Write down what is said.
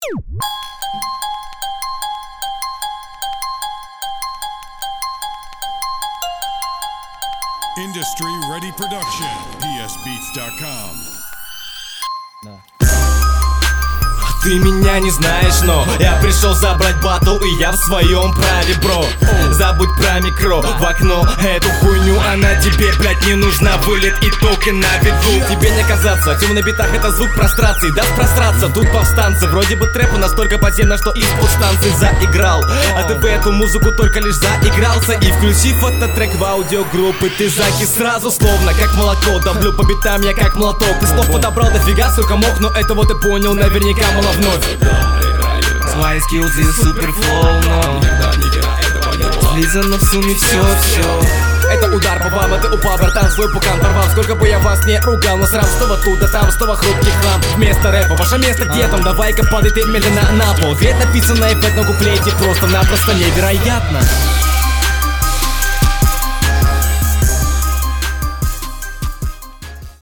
Industry Ready Production, psbeats.com. Ты меня не знаешь, но я пришел забрать батл, и я в своем праве, бро. Забудь про микро в окно, эту хуйню, она тебе, блядь, не нужна. Вылет и токен на виду. Тебе не казаться, тем на битах это звук прострации. Даст просраться, тут повстанцы. Вроде бы трэпу настолько подземно, что из-под станции заиграл. А ты в эту музыку только лишь заигрался. И включив этот трек в аудиогруппы, ты закис сразу, словно как молоко. Давлю по битам я как молоток. Ты слов подобрал дофига, сука, мог, но этого ты понял наверняка мало вновь. Свои скиллзы супер флоу, но слизано в сумме все. Это удар по вам, а ты упал, братан, свой пукан порвал. Сколько бы я вас не ругал, но сразу снова тут, да там, снова хрупкий хлам. Вместо рэпа, ваше место где там? Давай-ка падай ты медленно на пол. Ведь написано эффект на куплете просто-напросто невероятно.